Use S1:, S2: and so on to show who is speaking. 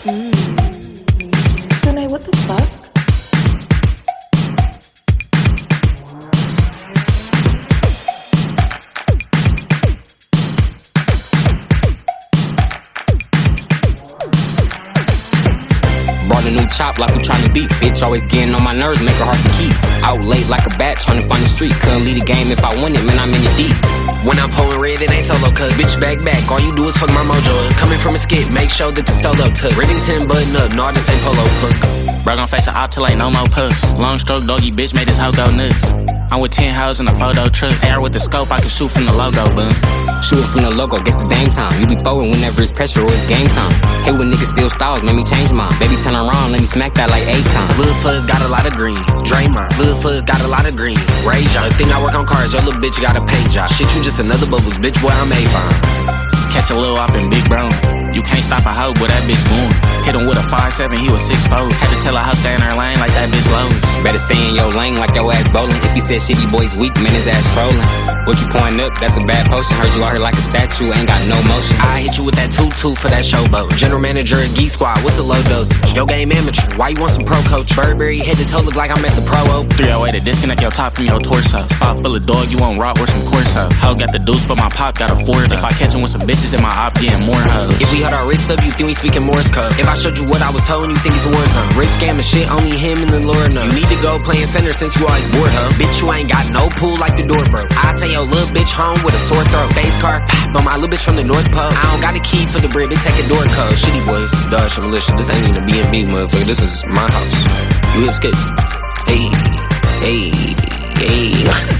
S1: Sunay, what the fuck?
S2: Brought a new chop like we tryna beat. Bitch always getting on my nerves, make her hard to keep. Out late like a bat, tryna find the street. Couldn't lead the game if I win it, man, I'm in it deep.
S3: When I'm pulling red, it ain't solo cut. Bitch, back, all you do is fuck my mojo up. Coming from a skit, make sure that the stole up tuck. Reddington button up, no, this ain't polo punk.
S4: Bro gon' face a op till ain't no more puffs. Long stroke doggy bitch made this hoe go nuts. I'm with 10 hoes in a photo truck. AR with the scope, I can shoot from the logo, boom.
S2: Shooting from the logo, guess it's game time. You be forward whenever it's pressure or it's game time. Hate when niggas steal styles, made me change mine. Baby turn around, let me smack that like 8 times.
S3: Lil Fuzz got a lot of green. Draymond. Lil Fuzz got a lot of green. Ray John. Think I work on cars, your little bitch got a paint job. Shit, you just another bubbles, bitch, boy, I'm Avon.
S4: Catch a lil op in big brown. You can't stop a hoe, but that bitch going. Hit him with a 5'7", he was 6'4". Had to tell her how stay in her lane like that bitch Lowe's.
S2: Better stay in your lane like your ass bowling. If he said shitty boy's weak, man, his ass trolling. What you pouring up? That's a bad potion. Heard you out here like a statue, ain't got no motion.
S3: I hit you with that 2-2 for that showboat. General manager at Geek Squad, what's the low dosage? Yo game amateur, why you want some pro coach? Burberry head to toe look like I'm at the Pro O.
S4: 308 to disconnect your top from your torso. Spot full of dog, you want rock or some Corso. Hoe got the deuce, but my pop got a Ford. If I catch him with some bitches, then my op getting more hoes.
S3: If we held our wrist up, you think we speaking Morse code. If I showed you what I was told, you think it's a war zone. Rip scam and shit, only him and the Lord know. You need to go playing center since you always bored, huh? Bitch, you ain't got no pool like the door broke. I say yo little bitch home with a sore throat. Face car, but my little bitch from the North Pole. I don't got a key for the brib, it take a door code. Shitty boys, Dodge militia. This ain't even a B&B, motherfucker. This is my house. You hip skate. Hey.